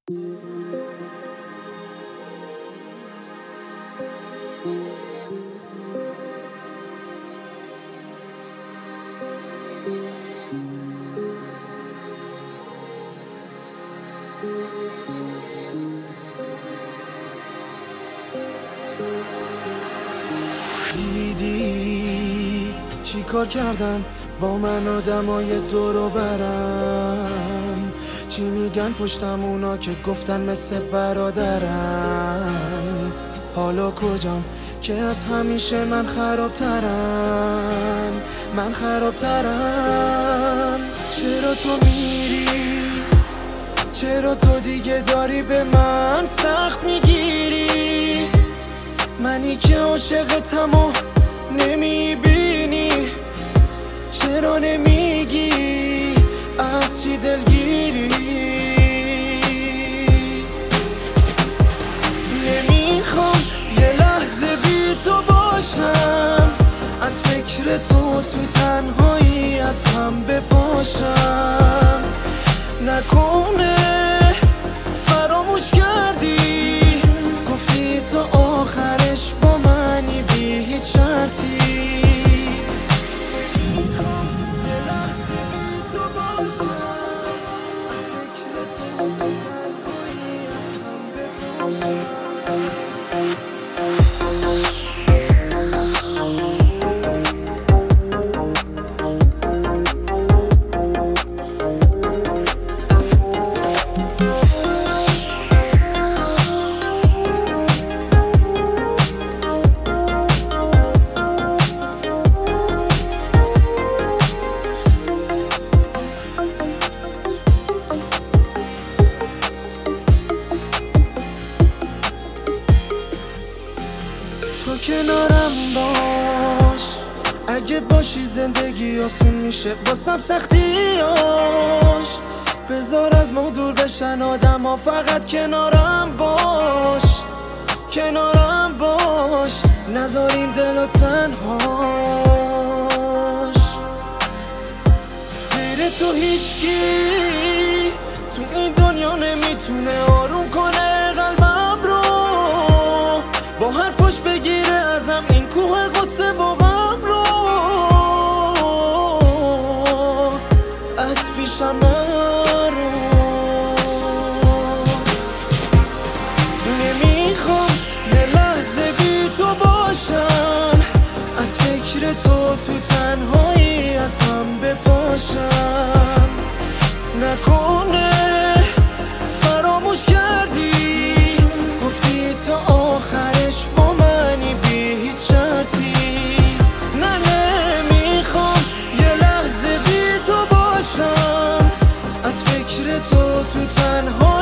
دیدی چی کار کردن با من آدمای دورو برم؟ چی میگن پشتم اونا که گفتن مثل برادرم؟ حالا کجام که از همیشه من خرابترم؟ چرا تو میری؟ چرا تو دیگه داری به من سخت میگیری؟ منی که عاشقتم و نمیبینی، چرا نمیگی از چی دلگیری؟ نمیخوام یه لحظه بی تو باشم، از فکر تو تنهایی از هم بپاشم. نکنه فراموش کردی، گفتی تا آخرش با منی بی هیچ شرطی. تو کنارم باش، اگه باشی زندگی آسون میشه واسم سختیاش. بذار از ما دور بشن آدم ها، فقط کنارم باش، نذار این دلو تنهاش. غیر تو هیچکی تو این دنیا نمیتونه آروم کنه قلبم رو، با حرفاش بگیره ازم این کوه غصه و غم رو. از پیشم نرو، نمیخوام یه لحظه بی تو باشم، از فکر تو تنهایی از هم بپاشم. نکنه فراموش کردی، گفتی تا آخرش با منی بی هیچ شرطی. نه نمیخوام یه لحظه بی تو باشم، از فکر تو تنها